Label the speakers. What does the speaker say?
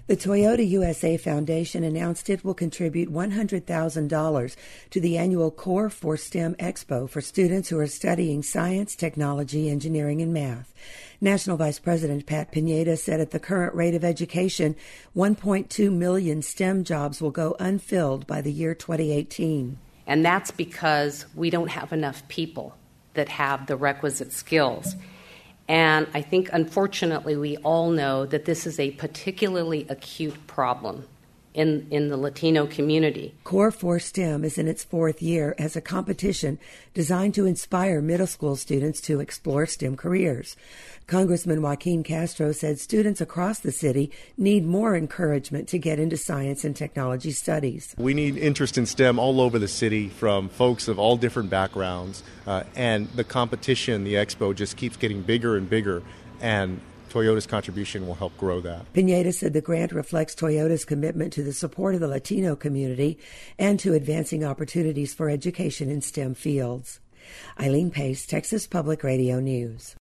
Speaker 1: The Toyota USA Foundation announced it will contribute $100,000 to the annual Core for STEM Expo for students who are studying science, technology, engineering, and math. National Vice President Pat Pineda said at the current rate of education, 1.2 million STEM jobs will go unfilled by the year 2018.
Speaker 2: And that's because we don't have enough people that have the requisite skills. And I think, unfortunately, we all know that this is a particularly acute problem in the Latino community.
Speaker 1: Core for STEM is in its fourth year as a competition designed to inspire middle school students to explore STEM careers. Congressman Joaquin Castro said students across the city need more encouragement to get into science and technology studies.
Speaker 3: We need interest in STEM all over the city from folks of all different backgrounds, and the competition, the expo, just keeps getting bigger and bigger, and Toyota's contribution will help grow that.
Speaker 1: Pineda said the grant reflects Toyota's commitment to the support of the Latino community and to advancing opportunities for education in STEM fields. Eileen Pace, Texas Public Radio News.